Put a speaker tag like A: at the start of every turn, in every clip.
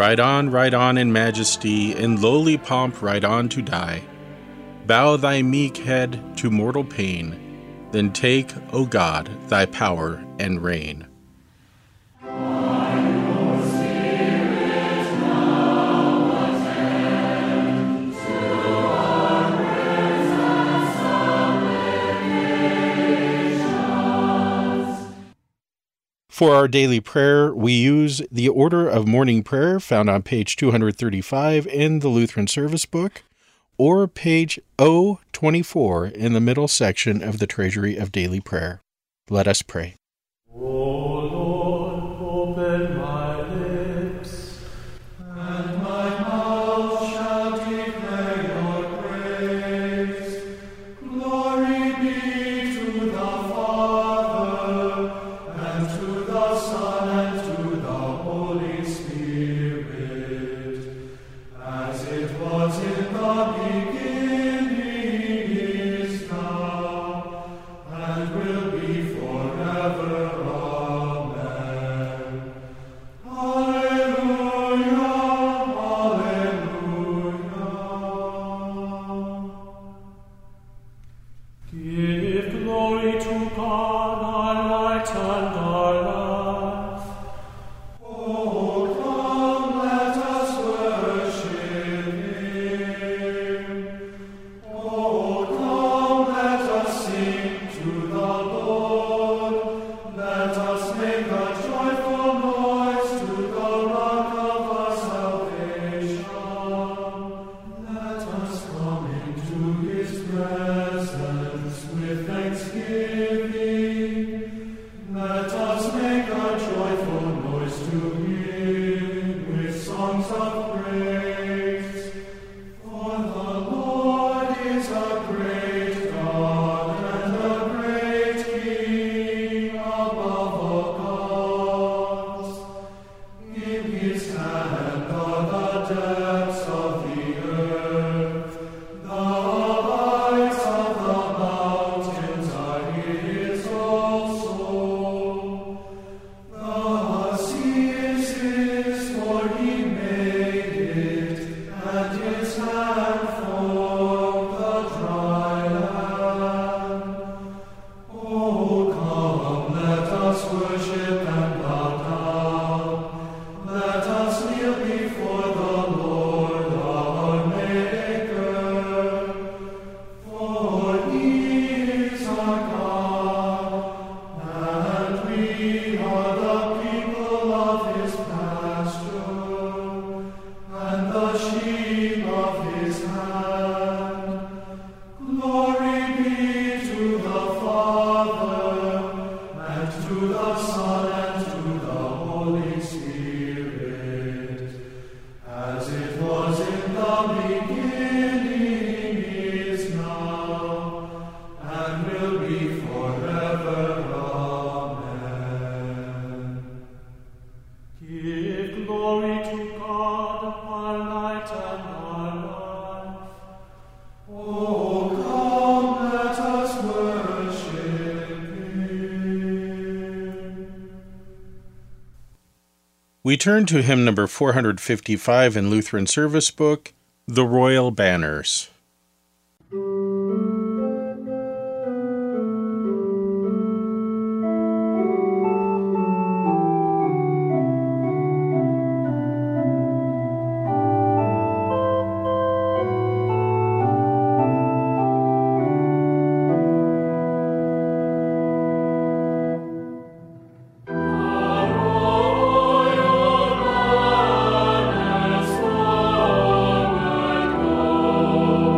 A: ride on in majesty, in lowly pomp ride on to die. Bow thy meek head to mortal pain, then take, O God, thy power and reign. For our daily prayer, we use the order of morning prayer found on page 235 in the Lutheran Service Book, or page O24 in the middle section of the Treasury of Daily Prayer. Let us pray.
B: O Lord, open my lips, and my mouth shall declare your praise. Glory be to the Father, and to the Son, and to the Holy Spirit, as it was in the beginning, is now, and will be forever. Amen. Alleluia, alleluia. Give glory to God, our light and our life. Oh, come, let us worship Him. Oh, come, let us sing to the Lord. Let us make a joyful noise to the Rock of our salvation. Let us come into His presence with thanksgiving. Let us make a joyful noise to Him with songs of praise. For the Lord is a great God and a great King above all gods. In His hand are the depths of the earth. The heights of the mountains are His also. The sea is His, for He made it, and His hand formed the dry land. Oh, come, let us worship and bow down. Let us kneel before the Lord our Maker. For He is our God, and we are the people of His pasture, and the sheep of His hand. Glory be to the Father, and to the Son, and to the Holy Spirit, as it was in the beginning, is now, and will be forever. Amen. Give glory to God, our light and our life. Oh, come, let us worship Him.
A: We turn to hymn number 455 in Lutheran Service Book, The Royal Banners.
B: Forward,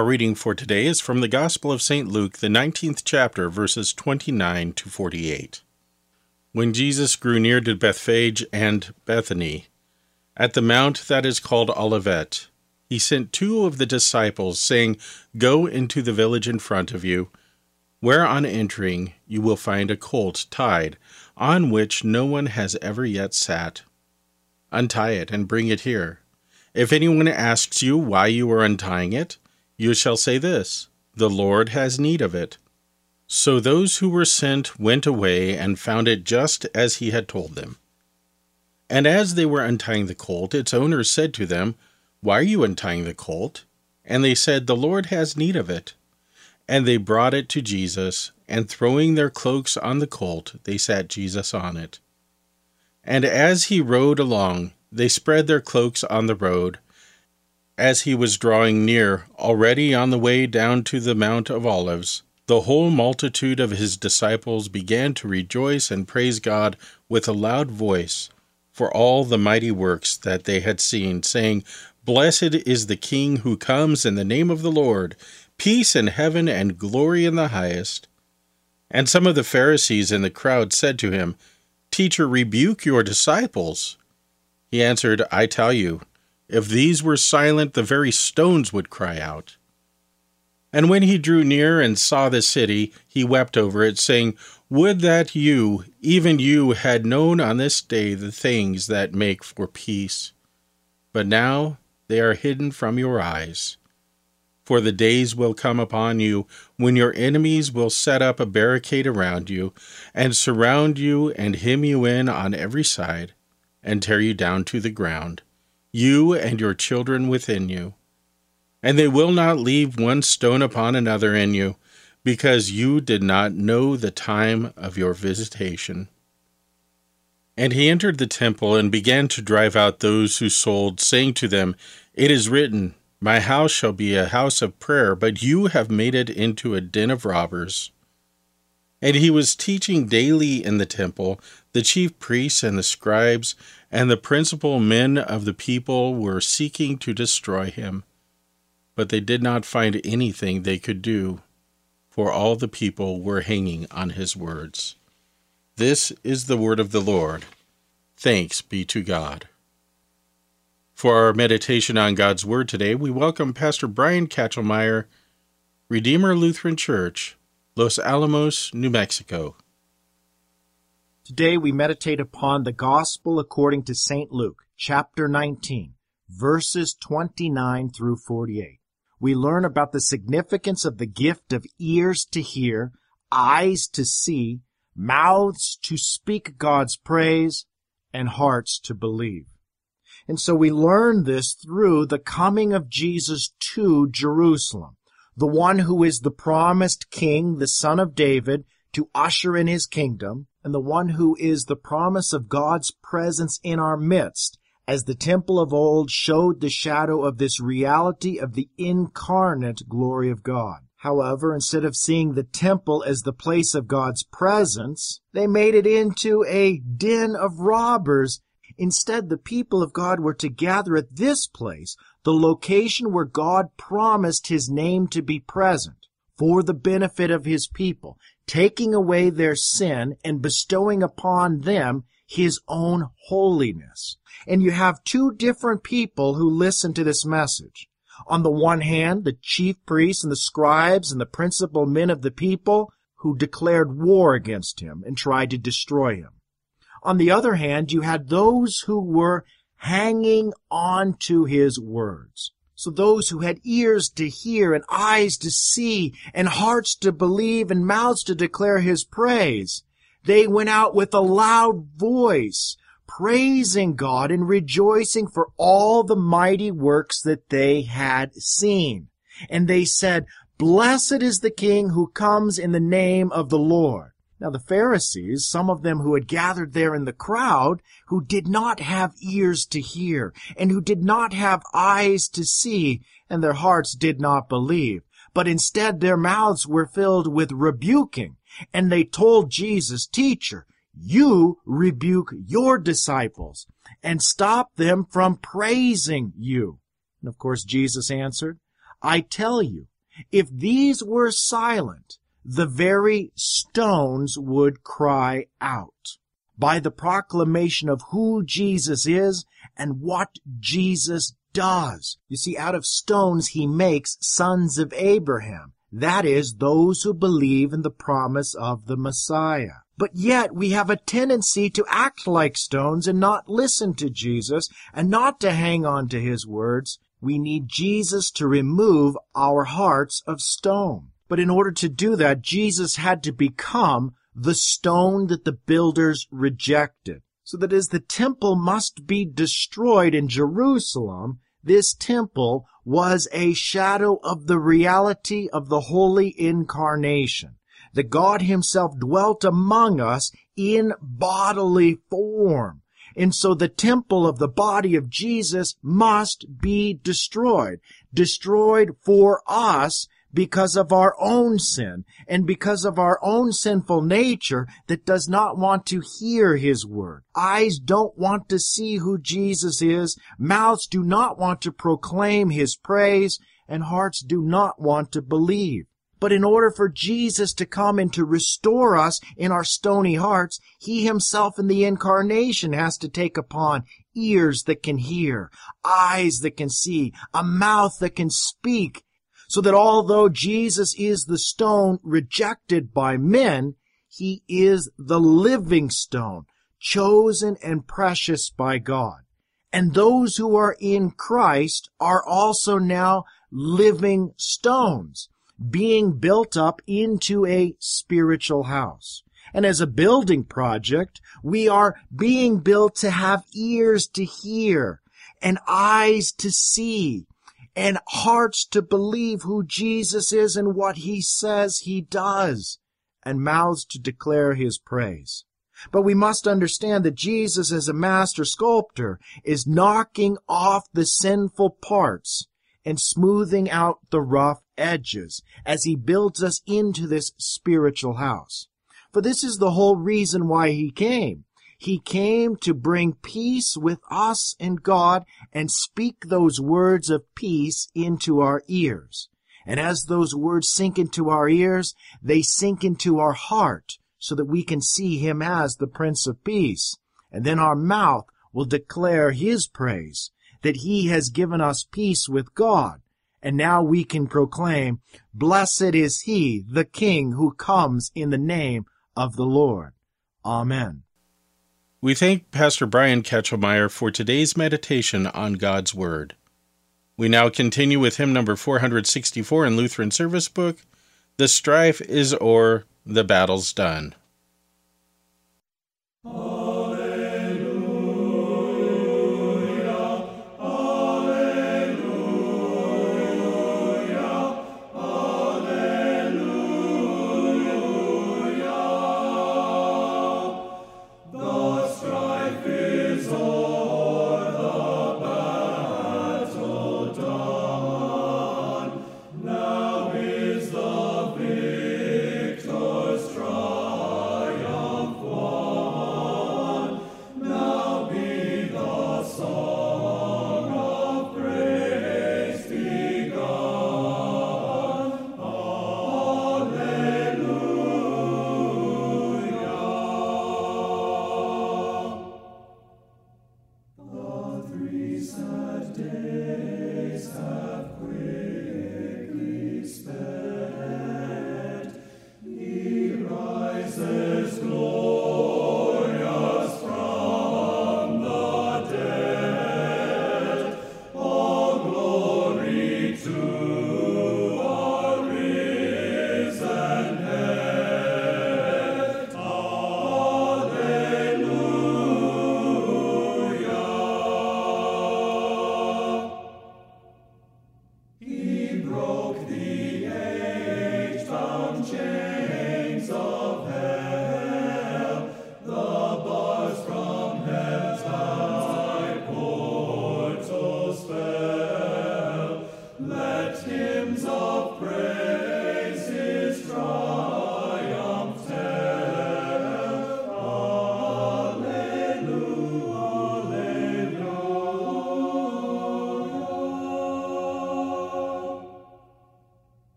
A: Our reading for today is from the Gospel of St. Luke, the 19th chapter, verses 29 to 48. When Jesus grew near to Bethphage and Bethany, at the mount that is called Olivet, he sent 2 of the disciples, saying, "Go into the village in front of you, where on entering you will find a colt tied, on which no one has ever yet sat. Untie it and bring it here. If anyone asks you why you are untying it, you shall say this, 'The Lord has need of it.'" So those who were sent went away and found it just as he had told them. And as they were untying the colt, its owner said to them, "Why are you untying the colt?" And they said, "The Lord has need of it." And they brought it to Jesus, and throwing their cloaks on the colt, they sat Jesus on it. And as he rode along, they spread their cloaks on the road. As he was drawing near, already on the way down to the Mount of Olives, the whole multitude of his disciples began to rejoice and praise God with a loud voice for all the mighty works that they had seen, saying, "Blessed is the King who comes in the name of the Lord, peace in heaven and glory in the highest." And some of the Pharisees in the crowd said to him, "Teacher, rebuke your disciples." He answered, "I tell you, if these were silent, the very stones would cry out." And when he drew near and saw the city, he wept over it, saying, "Would that you, even you, had known on this day the things that make for peace. But now they are hidden from your eyes. For the days will come upon you when your enemies will set up a barricade around you, and surround you and hem you in on every side, and tear you down to the ground, you and your children within you. And they will not leave one stone upon another in you, because you did not know the time of your visitation." And he entered the temple and began to drive out those who sold, saying to them, "It is written, 'My house shall be a house of prayer,' but you have made it into a den of robbers." And he was teaching daily in the temple. The chief priests and the scribes and the principal men of the people were seeking to destroy him. But they did not find anything they could do, for all the people were hanging on his words. This is the word of the Lord. Thanks be to God. For our meditation on God's Word today, we welcome Pastor Brian Katchelmeyer, Redeemer Lutheran Church, Los Alamos, New Mexico.
C: Today we meditate upon the Gospel according to St. Luke, chapter 19, verses 29 through 48. We learn about the significance of the gift of ears to hear, eyes to see, mouths to speak God's praise, and hearts to believe. And so we learn this through the coming of Jesus to Jerusalem, the one who is the promised king, the son of David, to usher in his kingdom, and the one who is the promise of God's presence in our midst, as the temple of old showed the shadow of this reality of the incarnate glory of God. However, instead of seeing the temple as the place of God's presence, they made it into a den of robbers. Instead, the people of God were to gather at this place, the location where God promised his name to be present, for the benefit of his people, taking away their sin and bestowing upon them his own holiness. And you have 2 different people who listen to this message. On the one hand, the chief priests and the scribes and the principal men of the people who declared war against him and tried to destroy him. On the other hand, you had those who were hanging on to his words. So those who had ears to hear and eyes to see and hearts to believe and mouths to declare his praise, they went out with a loud voice, praising God and rejoicing for all the mighty works that they had seen. And they said, "Blessed is the King who comes in the name of the Lord." Now the Pharisees, some of them who had gathered there in the crowd, who did not have ears to hear, and who did not have eyes to see, and their hearts did not believe, but instead their mouths were filled with rebuking, and they told Jesus, "Teacher, you rebuke your disciples, and stop them from praising you." And of course Jesus answered, "I tell you, If these were silent, the very stones would cry out. By the proclamation of who Jesus is and what Jesus does. You see, out of stones he makes sons of Abraham. That is, those who believe in the promise of the Messiah. But yet we have a tendency to act like stones and not listen to Jesus and not to hang on to his words. We need Jesus to remove our hearts of stone. But in order to do that, Jesus had to become the stone that the builders rejected. So that as the temple must be destroyed in Jerusalem, this temple was a shadow of the reality of the Holy Incarnation. That God himself dwelt among us in bodily form. And so the temple of the body of Jesus must be destroyed. Destroyed for us because of our own sin and because of our own sinful nature that does not want to hear his word. Eyes don't want to see who Jesus is. Mouths do not want to proclaim his praise, and hearts do not want to believe. But in order for Jesus to come and to restore us in our stony hearts, he himself in the incarnation has to take upon ears that can hear, eyes that can see, a mouth that can speak, so that although Jesus is the stone rejected by men, he is the living stone, chosen and precious by God. And those who are in Christ are also now living stones, being built up into a spiritual house. And as a building project, we are being built to have ears to hear, and eyes to see, and hearts to believe who Jesus is and what he says he does, and mouths to declare his praise. But we must understand that Jesus, as a master sculptor, is knocking off the sinful parts and smoothing out the rough edges as he builds us into this spiritual house. For this is the whole reason why he came. He came to bring peace with us and God and speak those words of peace into our ears. And as those words sink into our ears, they sink into our heart so that we can see him as the Prince of Peace. And then our mouth will declare his praise, that he has given us peace with God. And now we can proclaim, "Blessed is he, the King, who comes in the name of the Lord." Amen.
A: We thank Pastor Brian Ketchelmeyer for today's meditation on God's Word. We now continue with hymn number 464 in Lutheran Service Book, "The Strife is O'er, the Battle's Done."
B: Now is the victor's triumph.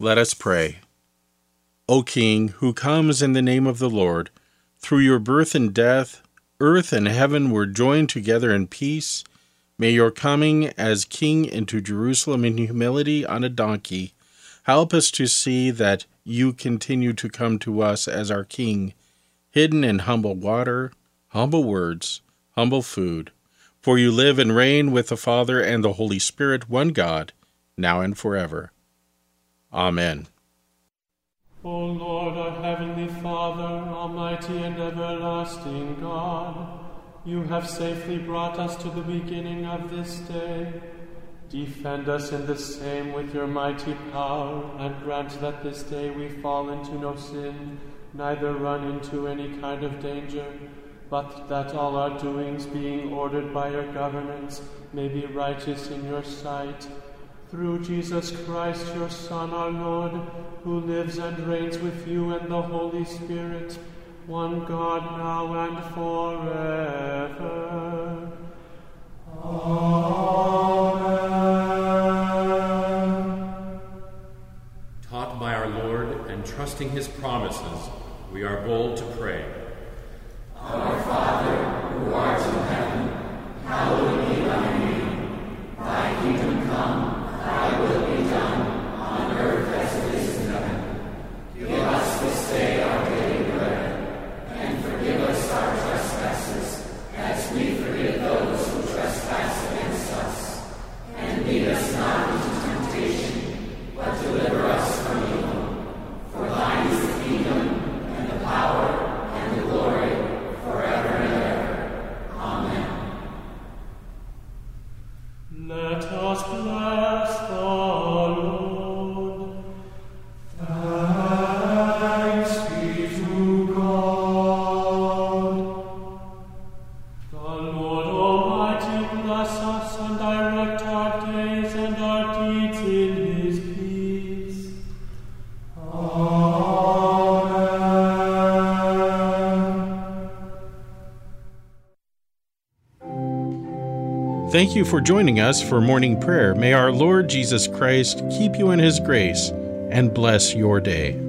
A: Let us pray. O King, who comes in the name of the Lord, through your birth and death, earth and heaven were joined together in peace. May your coming as King into Jerusalem in humility on a donkey help us to see that you continue to come to us as our King, hidden in humble water, humble words, humble food. For you live and reign with the Father and the Holy Spirit, one God, now and forever. Amen.
B: O Lord, our heavenly Father, almighty and everlasting God, you have safely brought us to the beginning of this day. Defend us in the same with your mighty power, and grant that this day we fall into no sin, neither run into any kind of danger, but that all our doings, being ordered by your governance, may be righteous in your sight. Through Jesus Christ, your Son, our Lord, who lives and reigns with you and the Holy Spirit, one God, now and forever. Amen.
D: Taught by our Lord and trusting his promises, we are bold to pray.
E: Our Father, who art in heaven, hallowed be thy name. Thy kingdom come, thy will be done, on earth as it is in heaven. Give us this day our daily bread, and forgive us our trespasses, as we forgive those who trespass against us. And lead us not into temptation, but deliver us from evil. For thine is the kingdom, and the power, and the glory, forever and ever. Amen.
B: Let us bless the Lord. Thanks be to God. The Lord Almighty bless us and direct our days and our deeds in his peace. Amen.
A: Thank you for joining us for morning prayer. May our Lord Jesus Christ keep you in his grace and bless your day.